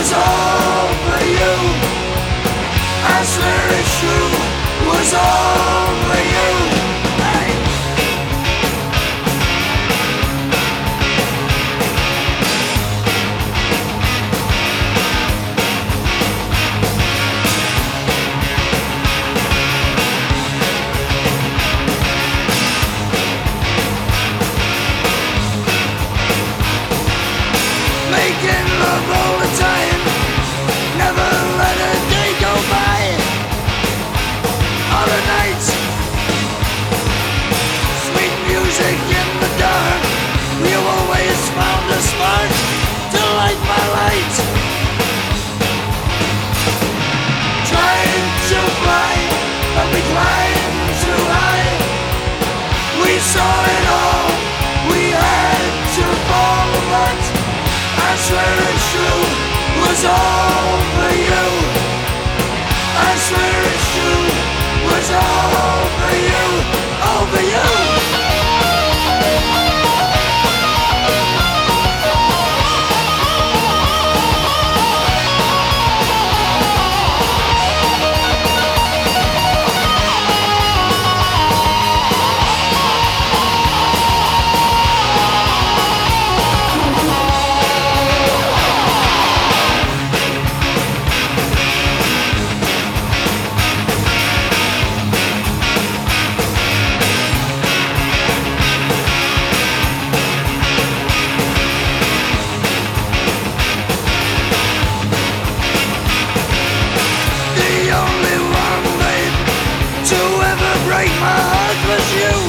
was all for you. I swear it's true, was all for you. Hey. Making love all the time, never let a day go by. All the nights, sweet music in the dark. You always found a spark to light my light. Trying to fly, but we climbed too high. We saw it all, we had to fall apart. I swear it's true, was all for you. I swear it's true, was all for you, all for you. The only one, babe, to ever break my heart was you.